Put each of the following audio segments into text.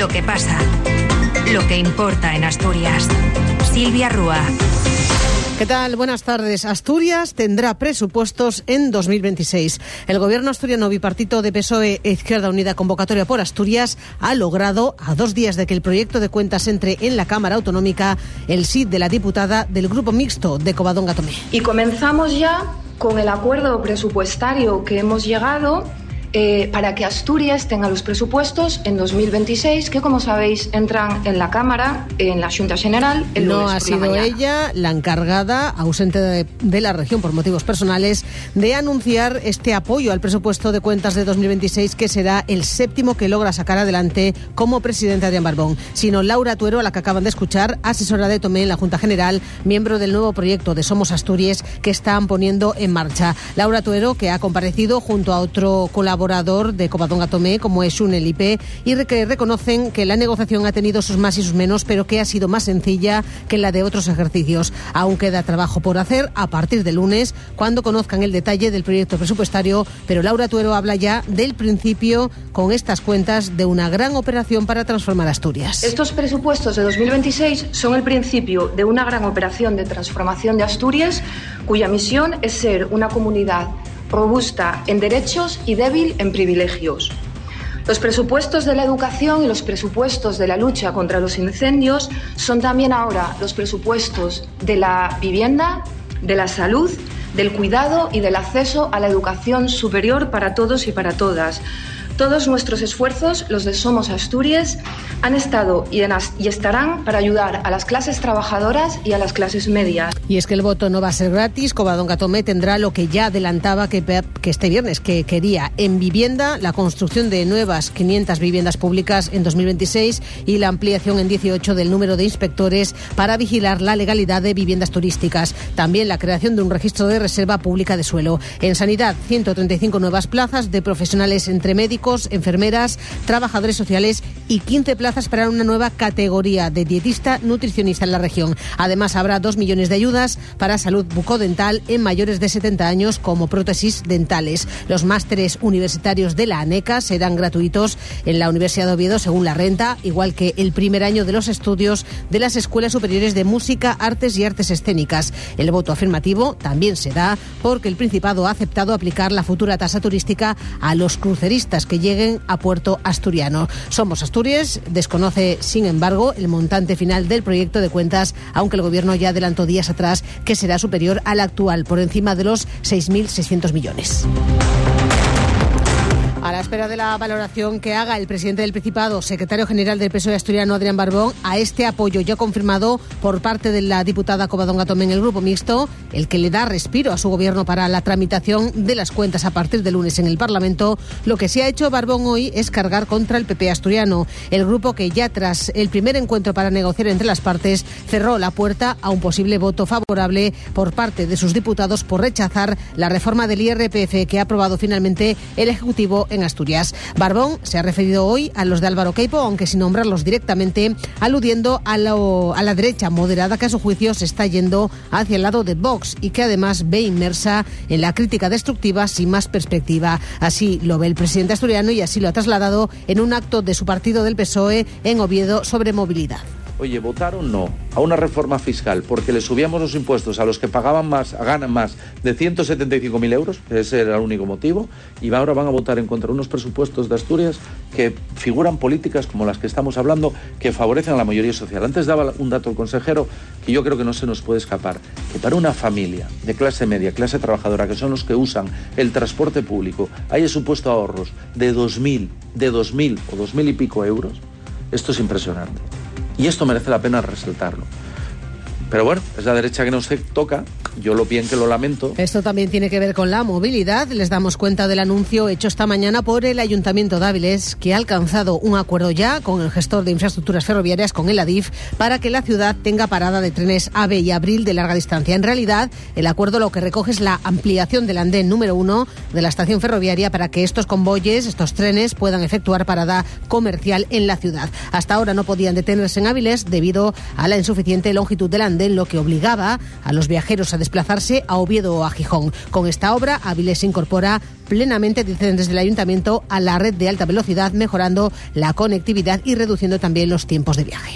Lo que pasa, lo que importa en Asturias. Silvia Rúa. ¿Qué tal? Buenas tardes. Asturias tendrá presupuestos en 2026. El gobierno asturiano bipartito de PSOE e Izquierda Unida Convocatoria por Asturias ha logrado, a 2 días de que el proyecto de cuentas entre en la Cámara Autonómica, el sí de la diputada del Grupo Mixto de Covadonga Tomé. Y comenzamos ya con el acuerdo presupuestario que hemos llegado para que Asturias tenga los presupuestos en 2026, que como sabéis entran en la Cámara, en la Xunta General, el lunes por la mañana. No ha sido ella la encargada, ausente de la región por motivos personales, de anunciar este apoyo al presupuesto de cuentas de 2026, que será el 7º que logra sacar adelante como presidenta Adrián Barbón, sino Laura Tuero, a la que acaban de escuchar, asesora de Tomé en la Junta General, miembro del nuevo proyecto de Somos Asturias que están poniendo en marcha. Laura Tuero, que ha comparecido junto a otro colaborador de Covadonga Tomé, como es Xune Lipe, y que reconocen que la negociación ha tenido sus más y sus menos, pero que ha sido más sencilla que la de otros ejercicios. Aún queda trabajo por hacer a partir del lunes, cuando conozcan el detalle del proyecto presupuestario, pero Laura Tuero habla ya del principio con estas cuentas de una gran operación para transformar Asturias. Estos presupuestos de 2026 son el principio de una gran operación de transformación de Asturias, cuya misión es ser una comunidad robusta en derechos y débil en privilegios. Los presupuestos de la educación y los presupuestos de la lucha contra los incendios son también ahora los presupuestos de la vivienda, de la salud, del cuidado y del acceso a la educación superior para todos y para todas. Todos nuestros esfuerzos, los de Somos Asturias, han estado y estarán para ayudar a las clases trabajadoras y a las clases medias. Y es que el voto no va a ser gratis. Covadonga Tomé tendrá lo que ya adelantaba que este viernes, que quería en vivienda la construcción de nuevas 500 viviendas públicas en 2026 y la ampliación en 18 del número de inspectores para vigilar la legalidad de viviendas turísticas. También la creación de un registro de reserva pública de suelo. En sanidad, 135 nuevas plazas de profesionales entre médicos, enfermeras, trabajadores sociales y 15 plazas para una nueva categoría de dietista nutricionista en la región. Además, habrá 2 millones de ayudas para salud bucodental en mayores de 70 años como prótesis dentales. Los másteres universitarios de la ANECA serán gratuitos en la Universidad de Oviedo según la renta, igual que el primer año de los estudios de las escuelas superiores de música, artes y artes escénicas. El voto afirmativo también se da porque el Principado ha aceptado aplicar la futura tasa turística a los cruceristas que lleguen a Puerto Asturiano. Somos Asturias desconoce, sin embargo, el montante final del proyecto de cuentas, aunque el Gobierno ya adelantó días atrás que será superior al actual, por encima de los 6.600 millones. A la espera de la valoración que haga el presidente del Principado, secretario general del PSOE asturiano Adrián Barbón, a este apoyo ya confirmado por parte de la diputada Covadonga Tomé en el Grupo Mixto, el que le da respiro a su gobierno para la tramitación de las cuentas a partir de lunes en el Parlamento, lo que se ha hecho Barbón hoy es cargar contra el PP asturiano, el grupo que ya tras el primer encuentro para negociar entre las partes cerró la puerta a un posible voto favorable por parte de sus diputados por rechazar la reforma del IRPF que ha aprobado finalmente el Ejecutivo en Asturias. Barbón se ha referido hoy a los de Álvaro Queipo, aunque sin nombrarlos directamente, aludiendo a la derecha moderada que a su juicio se está yendo hacia el lado de Vox y que además ve inmersa en la crítica destructiva sin más perspectiva. Así lo ve el presidente asturiano y así lo ha trasladado en un acto de su partido del PSOE en Oviedo sobre movilidad. Oye, ¿votaron no a una reforma fiscal porque le subíamos los impuestos a los que pagaban más, ganan más de 175.000 euros? Ese era el único motivo. Y ahora van a votar en contra de unos presupuestos de Asturias que figuran políticas como las que estamos hablando, que favorecen a la mayoría social. Antes daba un dato el consejero que yo creo que no se nos puede escapar, que para una familia de clase media, clase trabajadora, que son los que usan el transporte público, haya supuesto ahorros de 2.000 o 2.000 y pico euros. Esto es impresionante. Y esto merece la pena resaltarlo. Pero bueno, es la derecha que nos toca, yo lo bien que lo lamento. Esto también tiene que ver con la movilidad. Les damos cuenta del anuncio hecho esta mañana por el Ayuntamiento de Áviles, que ha alcanzado un acuerdo ya con el gestor de infraestructuras ferroviarias, con el Adif, para que la ciudad tenga parada de trenes AVE y Abril de larga distancia. En realidad, el acuerdo lo que recoge es la ampliación del andén número 1 de la estación ferroviaria para que estos convoyes, estos trenes, puedan efectuar parada comercial en la ciudad. Hasta ahora no podían detenerse en Áviles debido a la insuficiente longitud del andén Alcalde, lo que obligaba a los viajeros a desplazarse a Oviedo o a Gijón. Con esta obra, Áviles se incorpora plenamente, dicen desde el Ayuntamiento, a la red de alta velocidad, mejorando la conectividad y reduciendo también los tiempos de viaje.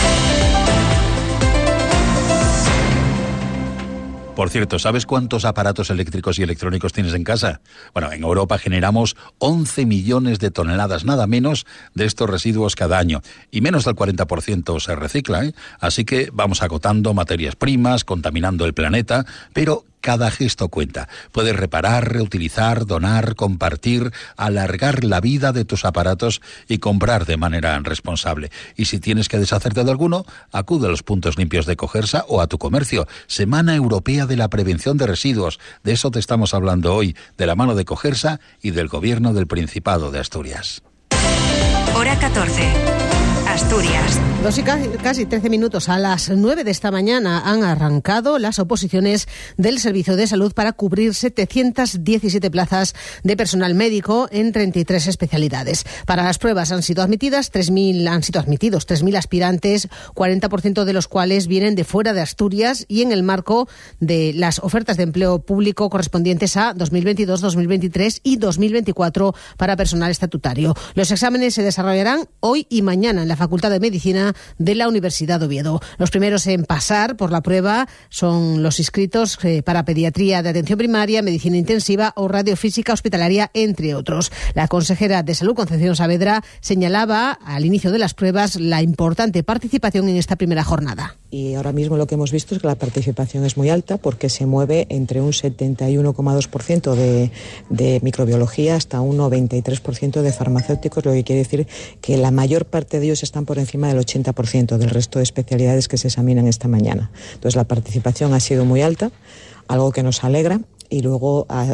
Por cierto, ¿sabes cuántos aparatos eléctricos y electrónicos tienes en casa? Bueno, en Europa generamos 11 millones de toneladas, nada menos, de estos residuos cada año. Y menos del 40% se recicla, ¿eh? Así que vamos agotando materias primas, contaminando el planeta, pero cada gesto cuenta. Puedes reparar, reutilizar, donar, compartir, alargar la vida de tus aparatos y comprar de manera responsable. Y si tienes que deshacerte de alguno, acude a los puntos limpios de Cogersa o a tu comercio. Semana Europea de la Prevención de Residuos. De eso te estamos hablando hoy, de la mano de Cogersa y del Gobierno del Principado de Asturias. Hora 14. Asturias. 2 y casi 13 minutos. A las 9 de esta mañana han arrancado las oposiciones del Servicio de Salud para cubrir 717 plazas de personal médico en 33 especialidades. Para las pruebas han sido admitidos 3.000 aspirantes, 40% de los cuales vienen de fuera de Asturias y en el marco de las ofertas de empleo público correspondientes a 2022, 2023 y 2024 para personal estatutario. Los exámenes se desarrollarán hoy y mañana en la Facultad de Medicina de la Universidad de Oviedo. Los primeros en pasar por la prueba son los inscritos para pediatría de atención primaria, medicina intensiva o radiofísica hospitalaria, entre otros. La consejera de Salud, Concepción Saavedra, señalaba al inicio de las pruebas la importante participación en esta primera jornada. Y ahora mismo lo que hemos visto es que la participación es muy alta porque se mueve entre un 71,2% de microbiología hasta un 93% de farmacéuticos, lo que quiere decir que la mayor parte de ellos están por encima del 80% del resto de especialidades que se examinan esta mañana. Entonces la participación ha sido muy alta, algo que nos alegra. Y luego ha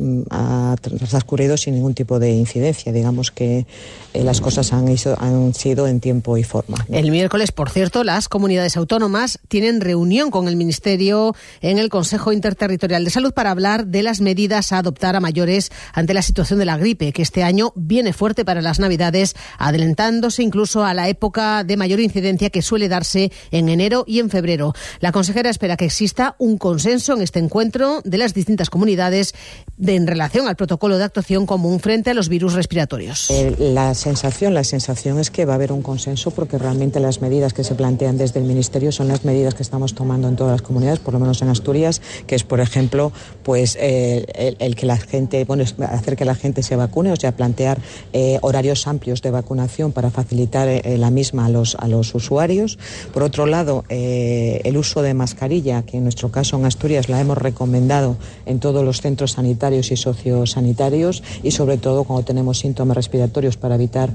transcurrido sin ningún tipo de incidencia. Digamos que las cosas han sido en tiempo y forma, ¿no? El miércoles, por cierto, las comunidades autónomas tienen reunión con el Ministerio en el Consejo Interterritorial de Salud para hablar de las medidas a adoptar a mayores ante la situación de la gripe, que este año viene fuerte para las Navidades, adelantándose incluso a la época de mayor incidencia que suele darse en enero y en febrero. La consejera espera que exista un consenso en este encuentro de las distintas comunidades en relación al protocolo de actuación común frente a los virus respiratorios. La sensación es que va a haber un consenso porque realmente las medidas que se plantean desde el Ministerio son las medidas que estamos tomando en todas las comunidades, por lo menos en Asturias, que es, por ejemplo, pues el que la gente, hacer que la gente se vacune, o sea, plantear horarios amplios de vacunación para facilitar la misma a los usuarios. Por otro lado, el uso de mascarilla, que en nuestro caso en Asturias la hemos recomendado en todos los centros sanitarios y sociosanitarios y sobre todo cuando tenemos síntomas respiratorios para evitar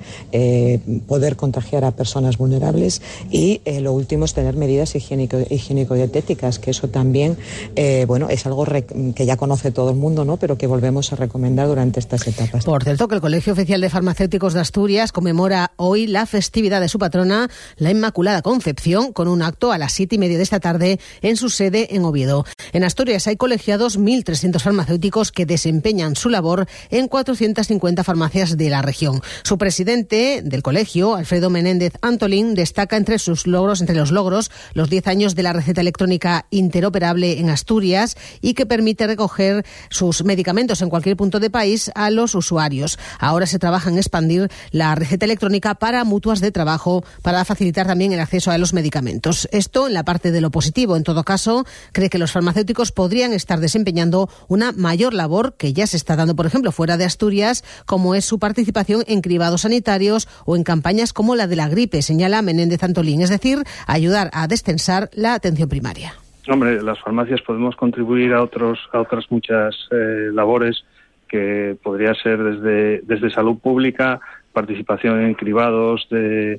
poder contagiar a personas vulnerables y lo último es tener medidas higiénico-dietéticas, que eso también es algo que ya conoce todo el mundo, ¿no? Pero que volvemos a recomendar durante estas etapas. Por cierto, que el Colegio Oficial de Farmacéuticos de Asturias conmemora hoy la festividad de su patrona, la Inmaculada Concepción, con un acto a las 7:30 de esta tarde en su sede en Oviedo. En Asturias hay colegiados 1.300 farmacéuticos que desempeñan su labor en 450 farmacias de la región. Su presidente del colegio, Alfredo Menéndez Antolín, destaca entre los logros los 10 años de la receta electrónica interoperable en Asturias y que permite recoger sus medicamentos en cualquier punto del país a los usuarios. Ahora se trabaja en expandir la receta electrónica para mutuas de trabajo para facilitar también el acceso a los medicamentos. Esto en la parte de lo positivo. En todo caso, cree que los farmacéuticos podrían estar desempeñando una mayor labor que ya se está dando, por ejemplo, fuera de Asturias, como es su participación en cribados sanitarios o en campañas como la de la gripe, señala Menéndez Antolín, es decir, ayudar a descensar la atención primaria. Hombre, las farmacias podemos contribuir a otras muchas labores que podría ser desde salud pública, participación en cribados de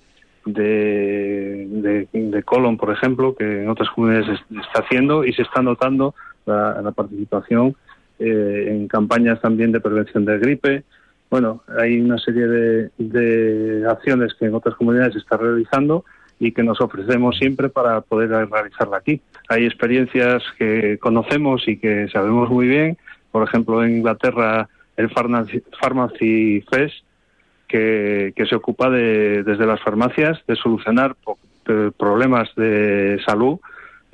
colon, por ejemplo, que en otras comunidades se está haciendo y se está notando la participación en campañas también de prevención de gripe. Bueno, hay una serie de acciones que en otras comunidades se está realizando y que nos ofrecemos siempre para poder realizarla aquí. Hay experiencias que conocemos y que sabemos muy bien. Por ejemplo, en Inglaterra, el Pharmacy Fest, que se ocupa desde las farmacias de solucionar problemas de salud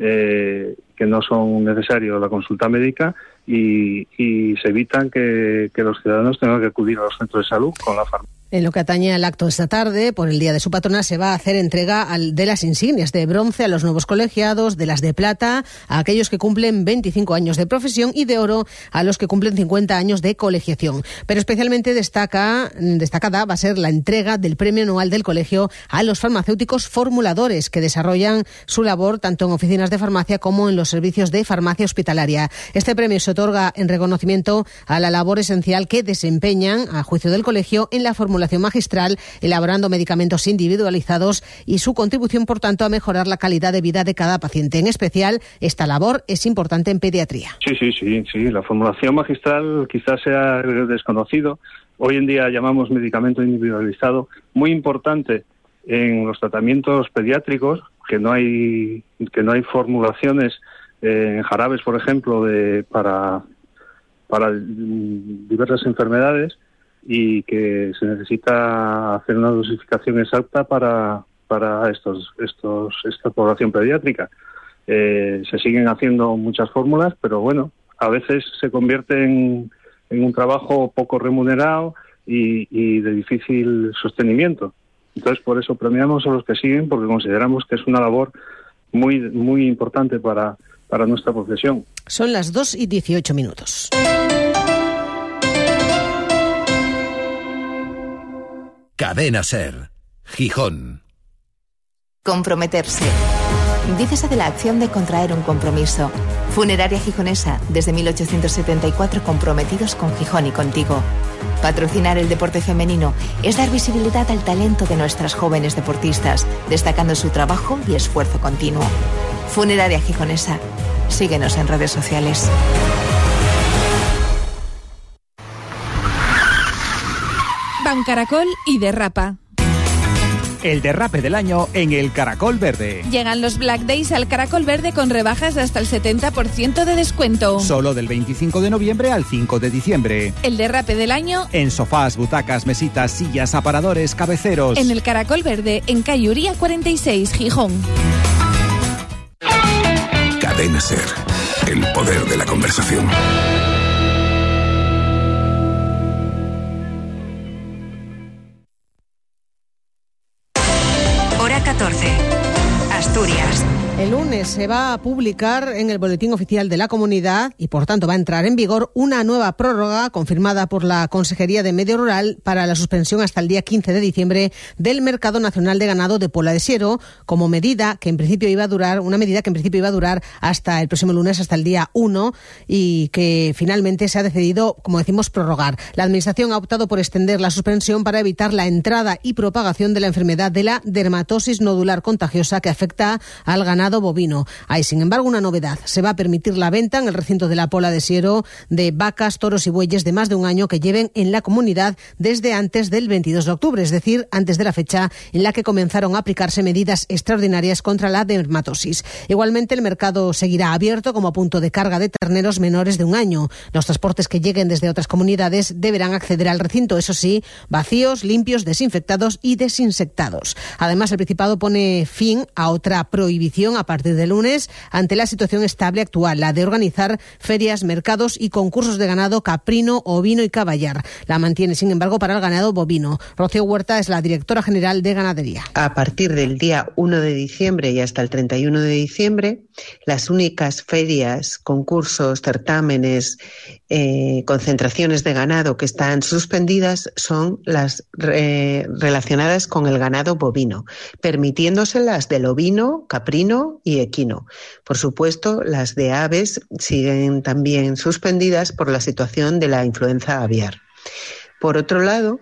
que no son necesarios la consulta médica y se evitan que los ciudadanos tengan que acudir a los centros de salud con la farmacia. En lo que atañe al acto esta tarde, por el Día de su Patrona, se va a hacer entrega de las insignias de bronce a los nuevos colegiados, de las de plata a aquellos que cumplen 25 años de profesión y de oro a los que cumplen 50 años de colegiación. Pero especialmente destacada va a ser la entrega del Premio Anual del Colegio a los farmacéuticos formuladores que desarrollan su labor tanto en oficinas de farmacia como en los servicios de farmacia hospitalaria. Este premio se otorga en reconocimiento a la labor esencial que desempeñan, a juicio del colegio, en la formulación magistral, elaborando medicamentos individualizados y su contribución, por tanto, a mejorar la calidad de vida de cada paciente. En especial, esta labor es importante en pediatría. Sí. La formulación magistral quizás sea desconocido. Hoy en día llamamos medicamento individualizado. Muy importante en los tratamientos pediátricos, que no hay formulaciones en jarabes, por ejemplo, para diversas enfermedades, y que se necesita hacer una dosificación exacta para esta población pediátrica. Se siguen haciendo muchas fórmulas, pero bueno, a veces se convierte en un trabajo poco remunerado y de difícil sostenimiento. Entonces, por eso premiamos a los que siguen, porque consideramos que es una labor muy, muy importante para nuestra profesión. Son las 2:18. Cadena SER, Gijón. Comprometerse. Dícese de la acción de contraer un compromiso. Funeraria Gijonesa, desde 1874 comprometidos con Gijón y contigo. Patrocinar el deporte femenino es dar visibilidad al talento de nuestras jóvenes deportistas, destacando su trabajo y esfuerzo continuo. Funeraria Gijonesa. Síguenos en redes sociales. Ban Caracol y derrapa. El derrape del año en el Caracol Verde. Llegan los Black Days al Caracol Verde con rebajas de hasta el 70% de descuento. Solo del 25 de noviembre al 5 de diciembre. El derrape del año en sofás, butacas, mesitas, sillas, aparadores, cabeceros. En el Caracol Verde, en calle Uría 46, Gijón. Cadena SER, el poder de la conversación. Hora 14. Asturias. El lunes se va a publicar en el Boletín Oficial de la Comunidad y, por tanto, va a entrar en vigor una nueva prórroga confirmada por la Consejería de Medio Rural para la suspensión hasta el día 15 de diciembre del Mercado Nacional de Ganado de Pola de Siero, como medida que en principio iba a durar hasta el próximo lunes, hasta el día 1, y que finalmente se ha decidido, como decimos, prorrogar. La Administración ha optado por extender la suspensión para evitar la entrada y propagación de la enfermedad de la dermatosis nodular contagiosa que afecta al ganado bovino. Hay, sin embargo, una novedad. Se va a permitir la venta en el recinto de la Pola de Siero de vacas, toros y bueyes de más de un año que lleven en la comunidad desde antes del 22 de octubre, es decir, antes de la fecha en la que comenzaron a aplicarse medidas extraordinarias contra la dermatosis. Igualmente, el mercado seguirá abierto como punto de carga de terneros menores de un año. Los transportes que lleguen desde otras comunidades deberán acceder al recinto, eso sí, vacíos, limpios, desinfectados y desinsectados. Además, el Principado pone fin a otra prohibición a partir de lunes ante la situación estable actual, la de organizar ferias, mercados y concursos de ganado caprino, ovino y caballar. La mantiene, sin embargo, para el ganado bovino. Rocío Huerta es la directora general de Ganadería. A partir del día 1 de diciembre y hasta el 31 de diciembre, las únicas ferias, concursos, certámenes, concentraciones de ganado que están suspendidas son las relacionadas con el ganado bovino, permitiéndose las del ovino, caprino y equino. Por supuesto, las de aves siguen también suspendidas por la situación de la influenza aviar. Por otro lado,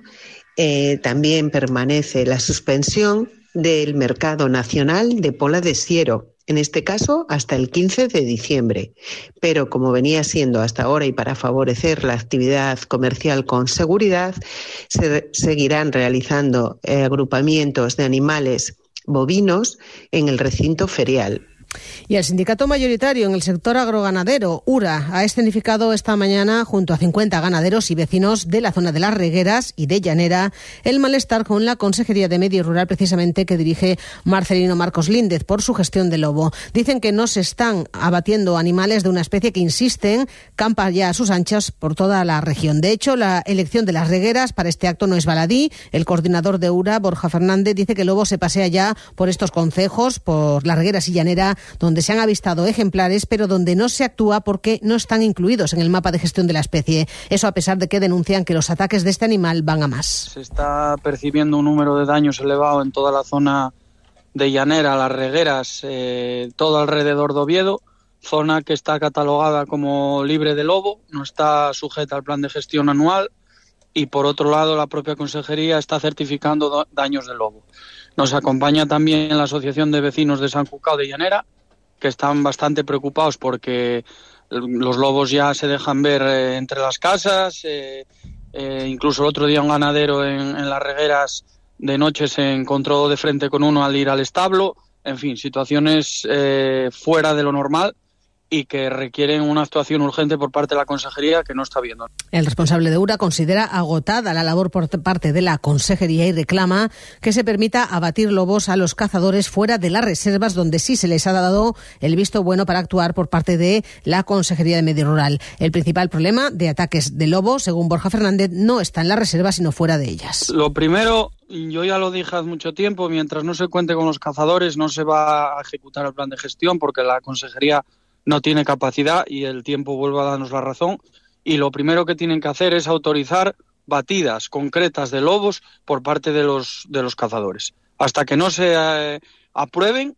también permanece la suspensión del mercado nacional de Pola de Siero, en este caso hasta el 15 de diciembre. Pero como venía siendo hasta ahora y para favorecer la actividad comercial con seguridad, se seguirán realizando agrupamientos de animales bovinos en el recinto ferial. Y el sindicato mayoritario en el sector agroganadero, URA, ha escenificado esta mañana, junto a 50 ganaderos y vecinos de la zona de Las Regueras y de Llanera, el malestar con la Consejería de Medio Rural, precisamente, que dirige Marcelino Marcos Líndez, por su gestión del lobo. Dicen que no se están abatiendo animales de una especie que, insisten, campa ya a sus anchas por toda la región. De hecho, la elección de Las Regueras para este acto no es baladí. El coordinador de URA, Borja Fernández, dice que el lobo se pasea ya por estos concejos, por Las Regueras y Llanera, donde se han avistado ejemplares, pero donde no se actúa porque no están incluidos en el mapa de gestión de la especie. Eso a pesar de que denuncian que los ataques de este animal van a más. Se está percibiendo un número de daños elevado en toda la zona de Llanera, Las Regueras, todo alrededor de Oviedo, zona que está catalogada como libre de lobo, no está sujeta al plan de gestión anual, y por otro lado la propia Consejería está certificando daños de lobo. Nos acompaña también la Asociación de Vecinos de San Cucao de Llanera, que están bastante preocupados porque los lobos ya se dejan ver entre las casas. Incluso el otro día un ganadero en Las Regueras de noche se encontró de frente con uno al ir al establo. En fin, situaciones fuera de lo normal y que requieren una actuación urgente por parte de la Consejería, que no está viendo. El responsable de URA considera agotada la labor por parte de la Consejería y reclama que se permita abatir lobos a los cazadores fuera de las reservas, donde sí se les ha dado el visto bueno para actuar por parte de la Consejería de Medio Rural. El principal problema de ataques de lobo, según Borja Fernández, no está en las reservas, sino fuera de ellas. Lo primero, yo ya lo dije hace mucho tiempo, mientras no se cuente con los cazadores no se va a ejecutar el plan de gestión, porque la Consejería no tiene capacidad y el tiempo vuelve a darnos la razón. Y lo primero que tienen que hacer es autorizar batidas concretas de lobos por parte de los cazadores. Hasta que no se aprueben,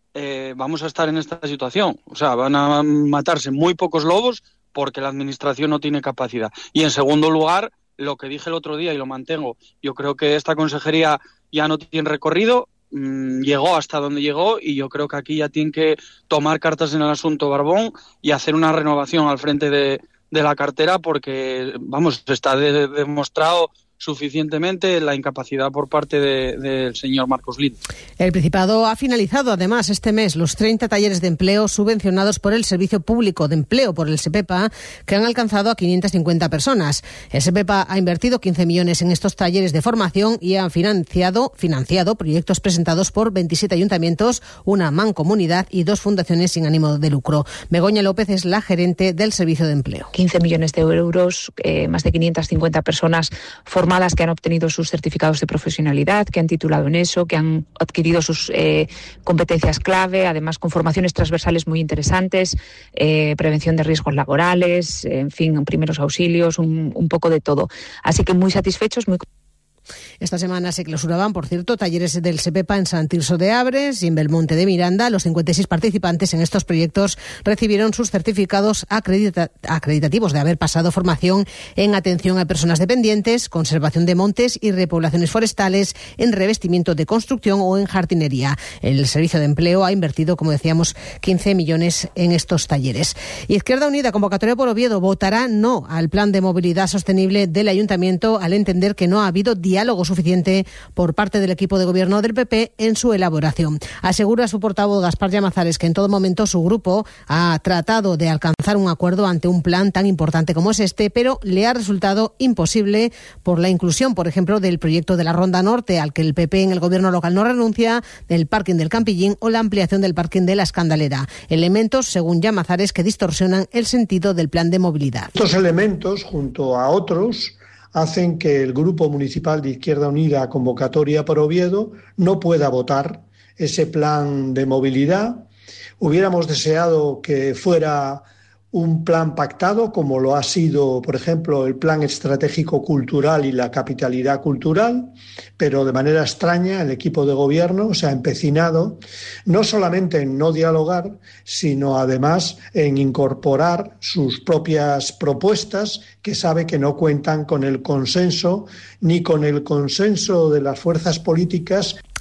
vamos a estar en esta situación. O sea, van a matarse muy pocos lobos porque la Administración no tiene capacidad. Y en segundo lugar, lo que dije el otro día y lo mantengo, yo creo que esta Consejería ya no tiene recorrido. Llegó hasta donde llegó y yo creo que aquí ya tienen que tomar cartas en el asunto Barbón y hacer una renovación al frente de la cartera, porque, vamos, está demostrado suficientemente la incapacidad por parte del señor Marcos Líndez. El Principado ha finalizado además este mes los 30 talleres de empleo subvencionados por el Servicio Público de Empleo, por el SEPEPA, que han alcanzado a 550 personas. El SEPEPA ha invertido 15 millones en estos talleres de formación y han financiado proyectos presentados por 27 ayuntamientos, una mancomunidad y 2 fundaciones sin ánimo de lucro. Begoña López es la gerente del Servicio de Empleo. 15 millones de euros, más de 550 personas formadas que han obtenido sus certificados de profesionalidad, que han titulado en eso, que han adquirido sus competencias clave, además con formaciones transversales muy interesantes, prevención de riesgos laborales, en fin, primeros auxilios, un poco de todo. Así que muy satisfechos, muy... Esta semana se clausuraban, por cierto, talleres del SEPEPA en Sant Tirso de Abres y en Belmonte de Miranda. Los 56 participantes en estos proyectos recibieron sus certificados acreditativos de haber pasado formación en atención a personas dependientes, conservación de montes y repoblaciones forestales, en revestimiento de construcción o en jardinería. El Servicio de Empleo ha invertido, como decíamos, 15 millones en estos talleres. Izquierda Unida, convocatoria por Oviedo, votará no al plan de movilidad sostenible del Ayuntamiento al entender que no ha habido diálogo suficiente por parte del equipo de gobierno del PP en su elaboración. Asegura su portavoz Gaspar Llamazares que en todo momento su grupo ha tratado de alcanzar un acuerdo ante un plan tan importante como es este, pero le ha resultado imposible por la inclusión, por ejemplo, del proyecto de la Ronda Norte, al que el PP en el gobierno local no renuncia, del parking del Campillín o la ampliación del parking de la Escandalera. Elementos, según Llamazares, que distorsionan el sentido del plan de movilidad. Estos elementos, junto a otros, hacen que el Grupo Municipal de Izquierda Unida, convocatoria por Oviedo, no pueda votar ese plan de movilidad. Hubiéramos deseado que fuera un plan pactado, como lo ha sido, por ejemplo, el Plan Estratégico Cultural y la Capitalidad Cultural, pero de manera extraña el equipo de gobierno se ha empecinado no solamente en no dialogar, sino además en incorporar sus propias propuestas, que sabe que no cuentan con el consenso ni con el consenso de las fuerzas políticas.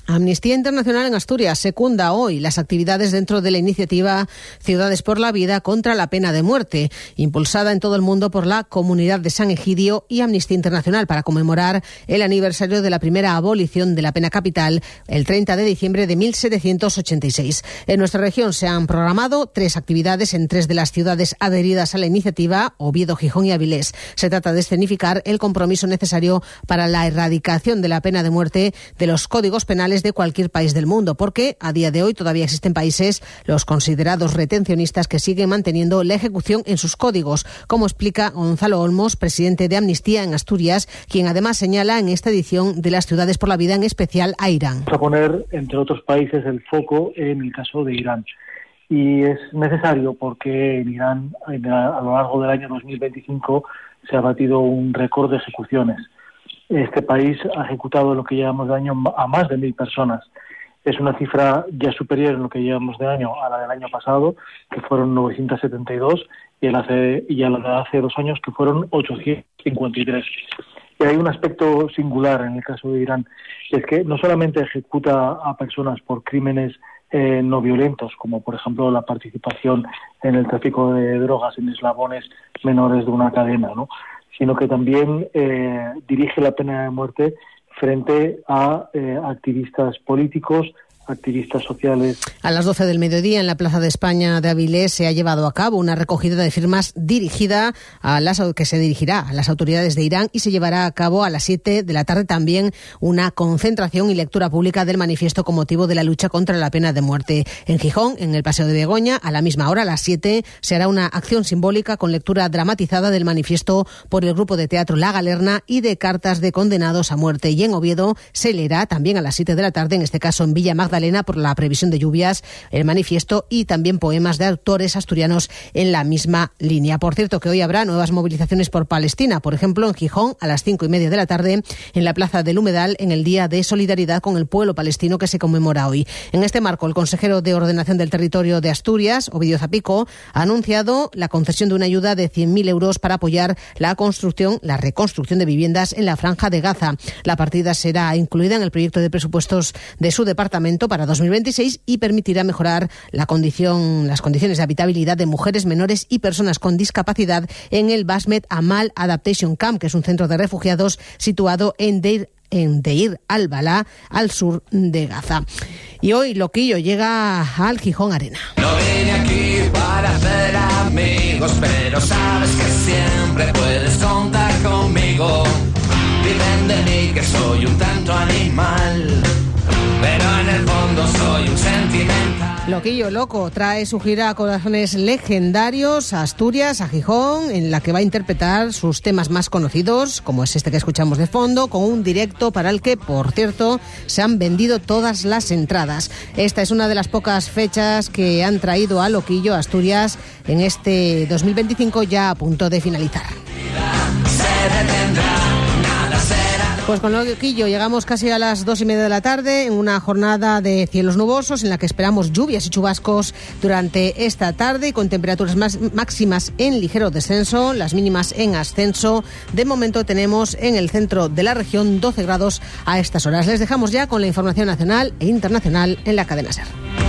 Amnistía Internacional en Asturias secunda hoy las actividades dentro de la iniciativa Ciudades por la Vida contra la pena de muerte, impulsada en todo el mundo por la Comunidad de San Egidio y Amnistía Internacional para conmemorar el aniversario de la primera abolición de la pena capital el 30 de diciembre de 1786. En nuestra región se han programado 3 actividades en 3 de las ciudades adheridas a la iniciativa, Oviedo, Gijón y Avilés. Se trata de escenificar el compromiso necesario para la erradicación de la pena de muerte de los códigos penales de cualquier país del mundo, porque a día de hoy todavía existen países, los considerados retencionistas, que siguen manteniendo la ejecución en sus códigos, como explica Gonzalo Olmos, presidente de Amnistía en Asturias, quien además señala en esta edición de las Ciudades por la Vida en especial a Irán. Vamos a poner, entre otros países, el foco en el caso de Irán. Y es necesario porque en Irán, a lo largo del año 2025, se ha batido un récord de ejecuciones. Este país ha ejecutado en lo que llevamos de año a más de 1.000 personas. Es una cifra ya superior en lo que llevamos de año a la del año pasado, que fueron 972, y a la de hace 2 años, que fueron 853. Y hay un aspecto singular en el caso de Irán, es que no solamente ejecuta a personas por crímenes no violentos, como por ejemplo la participación en el tráfico de drogas en eslabones menores de una cadena, ¿no?, sino que también dirige la pena de muerte frente a activistas políticos, activistas sociales. A las 12 del mediodía en la Plaza de España de Avilés se ha llevado a cabo una recogida de firmas que se dirigirá a las autoridades de Irán, y se llevará a cabo a las 7 de la tarde también una concentración y lectura pública del manifiesto con motivo de la lucha contra la pena de muerte. En Gijón, en el Paseo de Begoña, a la misma hora, a las 7, se hará una acción simbólica con lectura dramatizada del manifiesto por el grupo de teatro La Galerna y de cartas de condenados a muerte. Y en Oviedo se leerá también a las 7 de la tarde, en este caso en Villa Magdalena, por la previsión de lluvias, el manifiesto y también poemas de autores asturianos en la misma línea. Por cierto, que hoy habrá nuevas movilizaciones por Palestina, por ejemplo en Gijón a las 5:30 de la tarde en la Plaza del Humedal, en el Día de Solidaridad con el pueblo palestino que se conmemora hoy. En este marco, el consejero de Ordenación del Territorio de Asturias, Ovidio Zapico, ha anunciado la concesión de una ayuda de 100.000 euros para apoyar la reconstrucción de viviendas en la Franja de Gaza. La partida será incluida en el proyecto de presupuestos de su departamento para 2026 y permitirá mejorar las condiciones de habitabilidad de mujeres menores y personas con discapacidad en el Basmet Amal Adaptation Camp, que es un centro de refugiados situado en Deir al-Balá, al sur de Gaza. Y hoy Loquillo llega al Gijón Arena. No vine aquí para hacer amigos, pero sabes que siempre puedes contar conmigo. Dicen de mí que soy un tanto animal, pero en el fondo soy un sentimental. Loquillo Loco trae su gira Corazones Legendarios a Asturias, a Gijón, en la que va a interpretar sus temas más conocidos, como es este que escuchamos de fondo, con un directo para el que, por cierto, se han vendido todas las entradas. Esta es una de las pocas fechas que han traído a Loquillo a Asturias en este 2025, ya a punto de finalizar. Pues con Loquillo llegamos casi a las 2:30 de la tarde en una jornada de cielos nubosos en la que esperamos lluvias y chubascos durante esta tarde, con temperaturas máximas en ligero descenso, las mínimas en ascenso. De momento tenemos en el centro de la región 12 grados a estas horas. Les dejamos ya con la información nacional e internacional en la cadena SER.